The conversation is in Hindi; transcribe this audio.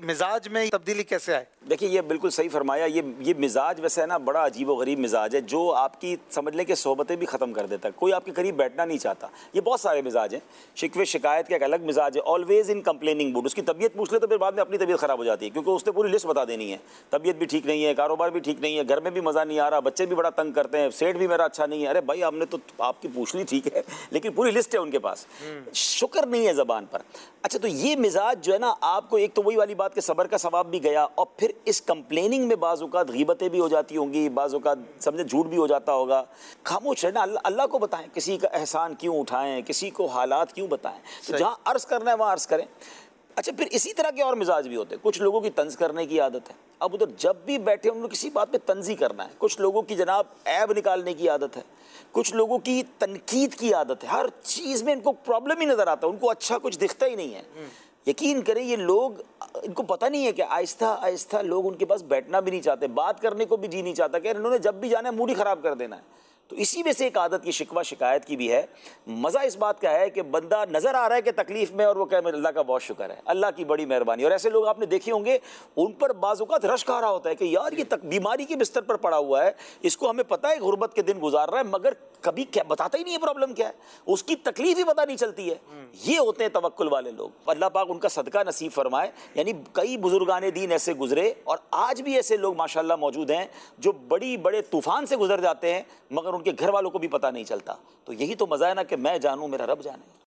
मिजाज में तब्दीली कैसे आए? देखिए, ये बिल्कुल सही फरमाया। ये मिजाज वैसे है ना, बड़ा अजीब व गरीब मिजाज है जो आपकी समझ लें कि सोहबतें भी ख़त्म कर देता है। कोई आपके करीब बैठना नहीं चाहता। ये बहुत सारे मिजाज हैं। शिकवे शिकायत का एक अलग मिजाज है, ऑलवेज इन कंप्लेनिंग मूड। उसकी तबीयत पूछ ले तो फिर बाद में अपनी तबीयत ख़राब हो जाती है, क्योंकि उसने पूरी लिस्ट बता देनी है। तबीयत भी ठीक नहीं है, कारोबार भी ठीक नहीं है, घर में भी मज़ा नहीं आ रहा, बच्चे भी बड़ा तंग करते हैं, सेठ भी मेरा अच्छा नहीं है। अरे भाई, हमने तो आपकी पूछ ली, ठीक है, लेकिन पूरी लिस्ट है उनके पास, शुक्र नहीं है ज़बान पर। अच्छा, तो ये मिजाज जो है ना, आपको एक तो वही वाली बात कि सब्र का सवाब भी गया, और फिर इस कंप्लेनिंग में बाज़ औक़ात ग़ीबतें भी हो जाती होंगी, बाज़ औक़ात समझे झूठ भी हो जाता होगा। खामोश रहना, अल्लाह को बताएं, किसी का एहसान क्यों उठाएं, किसी को हालात क्यों बताएं। तो जहाँ अर्ज़ करना है वहाँ अर्ज़ करें। अच्छा, फिर इसी तरह के और मिजाज भी होते हैं। कुछ लोगों की तंज़ करने की आदत है। अब उधर जब भी बैठे उनको किसी बात पे तंज़ ही करना है। कुछ लोगों की जनाब ऐब निकालने की आदत है, कुछ लोगों की तनकीद की आदत है। हर चीज़ में इनको प्रॉब्लम ही नज़र आता है, उनको अच्छा कुछ दिखता ही नहीं है। यकीन करें, ये लोग, इनको पता नहीं है कि आहिस्ता आहिस्ता लोग उनके पास बैठना भी नहीं चाहते, बात करने को भी जी नहीं चाहता कि इन्होंने जब भी जाना है मूड ही ख़राब कर देना है। तो इसी में से एक आदत ये शिकवा शिकायत की भी है। मज़ा इस बात का है कि बंदा नज़र आ रहा है कि तकलीफ़ में, और वो कहे अल्लाह का बहुत शुक्र है, अल्लाह की बड़ी मेहरबानी। और ऐसे लोग आपने देखे होंगे, उन पर बाज़ औक़ात रश्क आ रहा होता है कि यार ये बीमारी के बिस्तर पर पड़ा हुआ है, इसको हमें पता है गुर्बत के दिन गुजार रहा है, मगर कभी क्या बताता ही नहीं है प्रॉब्लम क्या है, उसकी तकलीफ ही पता नहीं चलती है। ये होते हैं तवक्कुल वाले लोग। अल्लाह पाक उनका सदका नसीब फरमाए। यानी कई बुजुर्गाने दीन ऐसे गुजरे, और आज भी ऐसे लोग माशाल्लाह मौजूद हैं जो बड़ी बड़े तूफ़ान से गुजर जाते हैं, मगर उनके घर वालों को भी पता नहीं चलता। तो यही तो मज़ा है ना, कि मैं जानूँ मेरा रब जाने।